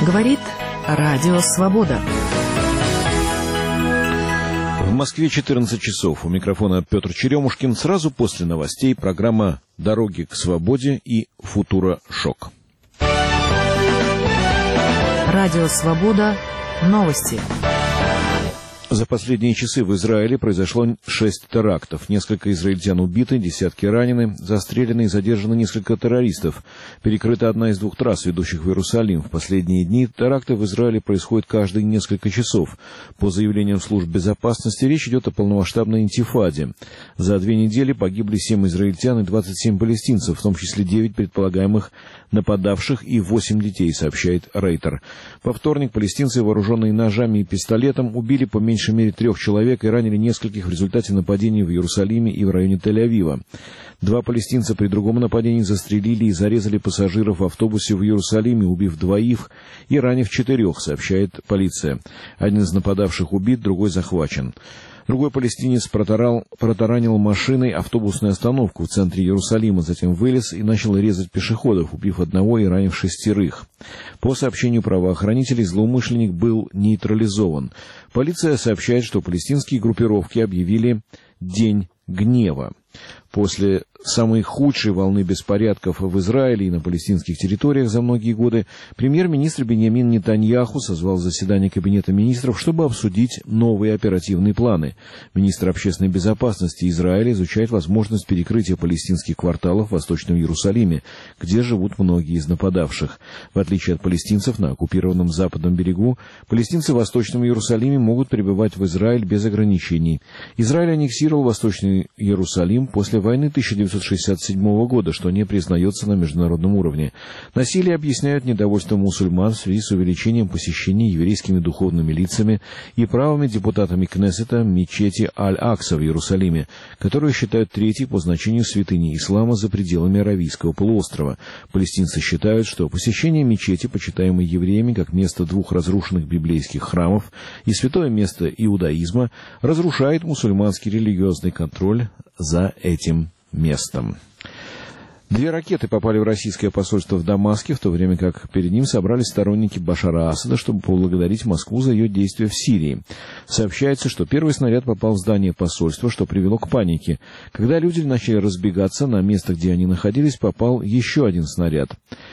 Говорит Радио Свобода. В Москве 14 часов. У микрофона Петр Черемушкин. Сразу после новостей программа «Дороги к свободе» и «Футура-шок». Радио Свобода. Новости. За последние часы в Израиле произошло 6 терактов. Несколько израильтян убиты, десятки ранены, застрелены и задержаны несколько террористов. Перекрыта одна из двух трасс, ведущих в Иерусалим. В последние дни теракты в Израиле происходят каждые несколько часов. По заявлениям служб безопасности, речь идет о полномасштабной интифаде. За 2 недели погибли 7 израильтян и 27 палестинцев, в том числе 9 предполагаемых нападавших и 8 детей, сообщает Рейтер. Во вторник палестинцы, вооруженные ножами и пистолетом, убили по меньшей мере 3 человек и ранили нескольких в результате нападений в Иерусалиме и в районе Тель-Авива. 2 палестинца при другом нападении застрелили и зарезали пассажиров в автобусе в Иерусалиме, убив 2 и ранив 4, сообщает полиция. Один из нападавших убит, другой захвачен. Другой палестинец протаранил машиной автобусную остановку в центре Иерусалима, затем вылез и начал резать пешеходов, убив 1 и ранив 6. По сообщению правоохранителей, злоумышленник был нейтрализован. Полиция сообщает, что палестинские группировки объявили День гнева. После самой худшей волны беспорядков в Израиле и на палестинских территориях за многие годы премьер-министр Биньямин Нетаньяху созвал заседание Кабинета министров, чтобы обсудить новые оперативные планы. Министр общественной безопасности Израиля изучает возможность перекрытия палестинских кварталов в Восточном Иерусалиме, где живут многие из нападавших. В отличие от палестинцев на оккупированном Западном берегу, палестинцы в Восточном Иерусалиме могут прибывать в Израиль без ограничений. Израиль аннексировал Восточный Иерусалим после войны 1967 года, что не признается на международном уровне. Насилие объясняют недовольством мусульман в связи с увеличением посещений еврейскими духовными лицами и правыми депутатами Кнессета мечети Аль-Акса в Иерусалиме, которую считают 3-й по значению святыней ислама за пределами Аравийского полуострова. Палестинцы считают, что посещение мечети, почитаемой евреями как место 2 разрушенных библейских храмов и святое место иудаизма, разрушает мусульманский религиозный контроль за этим местом. 2 ракеты попали в российское посольство в Дамаске, в то время как перед ним собрались сторонники Башара Асада, чтобы поблагодарить Москву за ее действия в Сирии. Сообщается, что первый снаряд попал в здание посольства, что привело к панике. Когда люди начали разбегаться, на место, где они находились, попал еще один снаряд.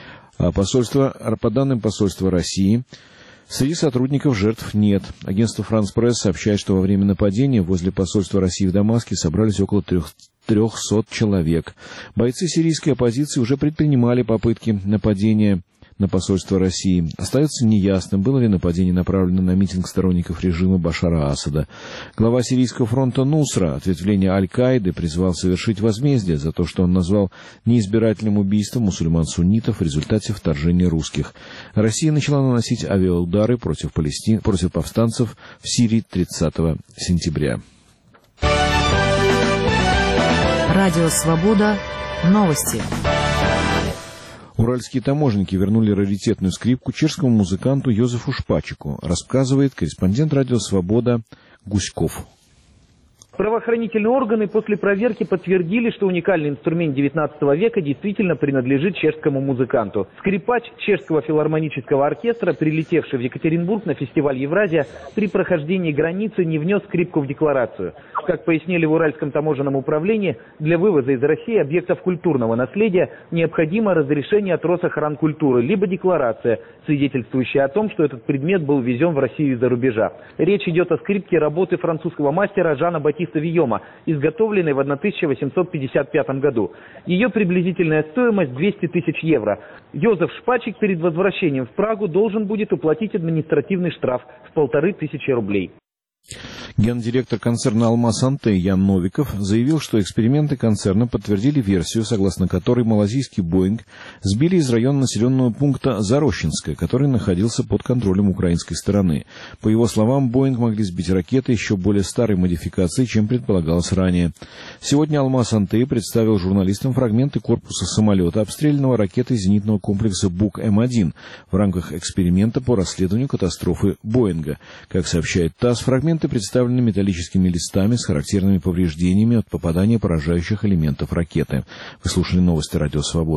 По данным посольства России, среди сотрудников жертв нет. Агентство «Франс Пресс» сообщает, что во время нападения возле посольства России в Дамаске собрались около 300 человек. Бойцы сирийской оппозиции уже предпринимали попытки нападения на посольство России. Остается неясным, было ли нападение направлено на митинг сторонников режима Башара Асада. Глава сирийского фронта Нусра, ответвление Аль-Каиды, призвал совершить возмездие за то, что он назвал неизбирательным убийством мусульман-суннитов в результате вторжения русских. Россия начала наносить авиаудары против повстанцев в Сирии 30 сентября. Радио Свобода. Новости. Уральские таможенники вернули раритетную скрипку чешскому музыканту Йозефу Шпачику, рассказывает корреспондент Радио Свобода Гуськов. Правоохранительные органы после проверки подтвердили, что уникальный инструмент XIX века действительно принадлежит чешскому музыканту. Скрипач чешского филармонического оркестра, прилетевший в Екатеринбург на фестиваль «Евразия», при прохождении границы не внес скрипку в декларацию. Как пояснили в Уральском таможенном управлении, для вывоза из России объектов культурного наследия необходимо разрешение от Росохранкультуры, либо декларация, свидетельствующая о том, что этот предмет был ввезен в Россию из-за рубежа. Речь идет о скрипке работы французского мастера Жана Батиста Вийома, изготовленной в 1855 году. Ее приблизительная стоимость 200 000 евро. Йозеф Шпачик перед возвращением в Прагу должен будет уплатить административный штраф в 1500 рублей. Гендиректор концерна «Алмаз-Антей» Ян Новиков заявил, что эксперименты концерна подтвердили версию, согласно которой малазийский «Боинг» сбили из района населенного пункта Зарощинское, который находился под контролем украинской стороны. По его словам, «Боинг» могли сбить ракеты еще более старой модификации, чем предполагалось ранее. Сегодня «Алмаз-Антей» представил журналистам фрагменты корпуса самолета, обстрелянного ракетой зенитного комплекса «Бук-М1» в рамках эксперимента по расследованию катастрофы «Боинга». Как сообщает ТАСС, фрагменты представлены металлическими листами с характерными повреждениями от попадания поражающих элементов ракеты. Вы слушали новости Радио Свобода.